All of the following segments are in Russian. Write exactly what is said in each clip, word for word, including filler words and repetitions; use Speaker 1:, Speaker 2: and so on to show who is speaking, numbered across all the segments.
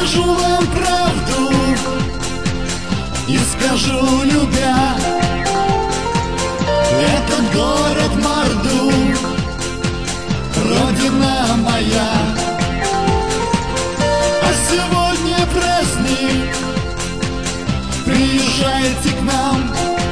Speaker 1: скажу вам правду и скажу, любя, этот город Мардук, родина моя. А сегодня праздник, приезжайте к нам,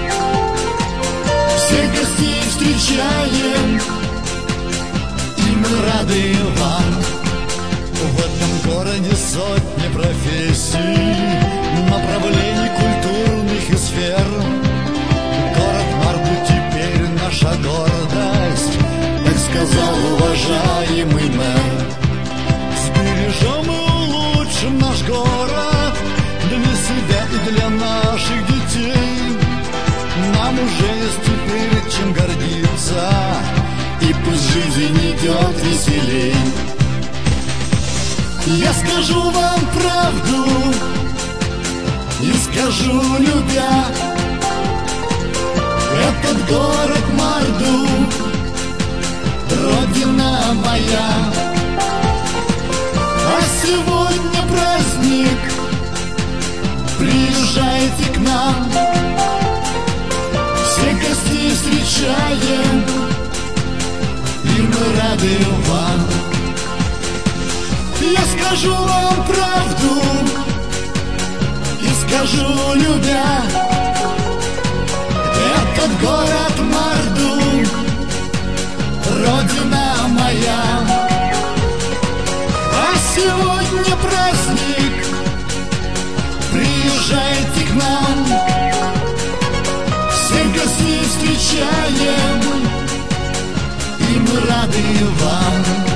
Speaker 1: всех гостей встречаем, и мы рады вам. В этом городе сотни профессий, направлений культурных и сфер. Город Мардук теперь наша гордость, так сказал уважаемый мэр. Сбережем и улучшим наш город для себя и для наших детей. Нам уже есть теперь чем гордиться, и пусть жизнь идет веселей. Я скажу вам правду и скажу, любя, этот город Мардук, родина моя. А сегодня праздник, приезжайте к нам, всех гостей встречаем, и мы рады вам. Я скажу вам правду и скажу, любя, этот город Мардук, родина моя. А сегодня праздник, приезжайте к нам, всех гостей встречаем, и мы рады вам.